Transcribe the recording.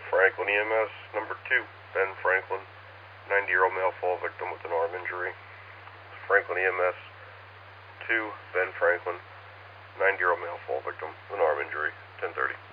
Franklin EMS, number 2, Ben Franklin, 90-year-old male fall victim with an arm injury. Franklin EMS, 2, Ben Franklin, 90-year-old male fall victim with an arm injury, 10:30.